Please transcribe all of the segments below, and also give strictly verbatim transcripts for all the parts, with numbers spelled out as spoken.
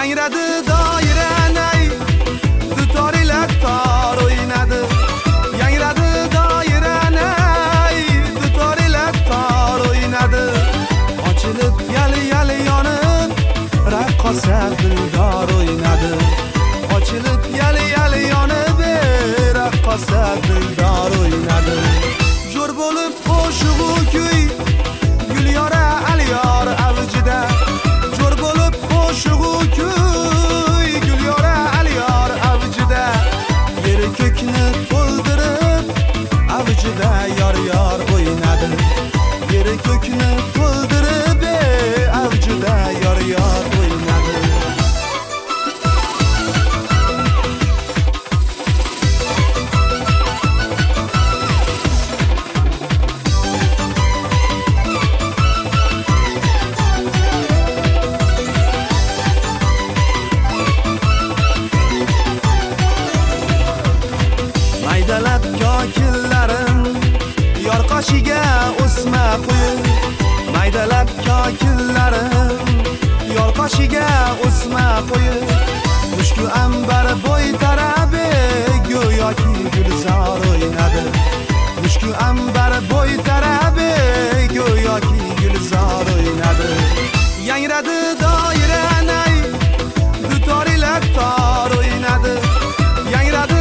yangradi doiranay dutor ila tor o'ynadi yangradi doiranay dutor ila tor o'ynadi ochilib yali yali yonib raqqosa dildor o'ynadi ochilib yali yali yonib raqqosa dildor o'ynadi jo'r bo'lib qo'shig'u kuy Gülyora Aliyor avjida jo'r bo'lib qo'shig'u kuy Gülyora Aliyor avjida yer ko'kni to'ldirib avjida yor yor o'ynadi yer ko'kni to'ldirib avjida yor yor o'ynadi maydalab kokillarim yor qoshiga o'sma qo'yib maydalab kokillarim yor qoshiga o'sma qo'yib mushku ambar bo'y tarabi go'yoki gulzor o'ynadi mushku ambar bo'y tarabi go'yoki gulzor o'ynadi yangradi doiranay dutor ila tor o'ynadi yangradi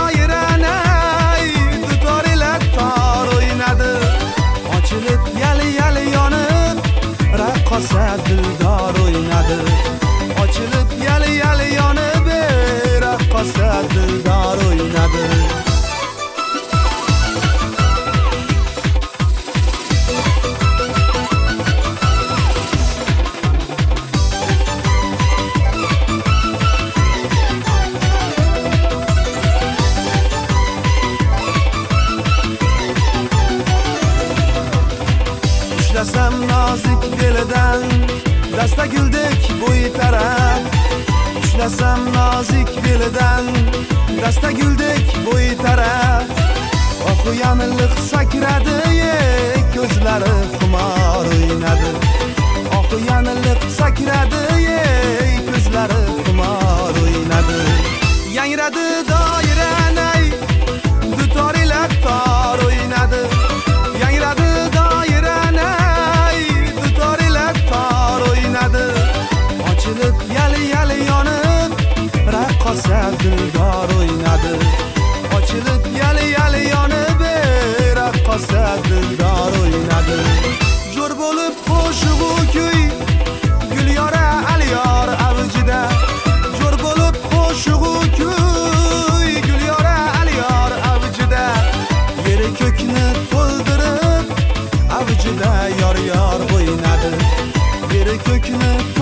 ochilib yali yali yonib raqqosa dildor o'ynadi ochilib yali yali yonib raqqosa dildor o'ynadi Ushlasam nozik belidan dasta guldek bo'y tarab ushlasam nozik belidan dasta guldek bo'y tarab oxu yaniliq sakradi ko'zlari xumor o'ynadi oxu yaniliq sakradi ko'zlari xumor o'ynadi yangradi doiranay dutor ila tor o'ynadi yangradi ochilib yali yali yonib raqqosa dildor o'ynadi ochilib yali yali yonib raqqosa dildor o'ynadi jo'r bo'lib qo'shig'u kuy Gülyora Aliyor avjida jo'r bo'lib qo'shig'u kuy Gülyora Aliyor avjida yer ko'kni to'ldirib avjida yor yor o'ynadi yer ko'kni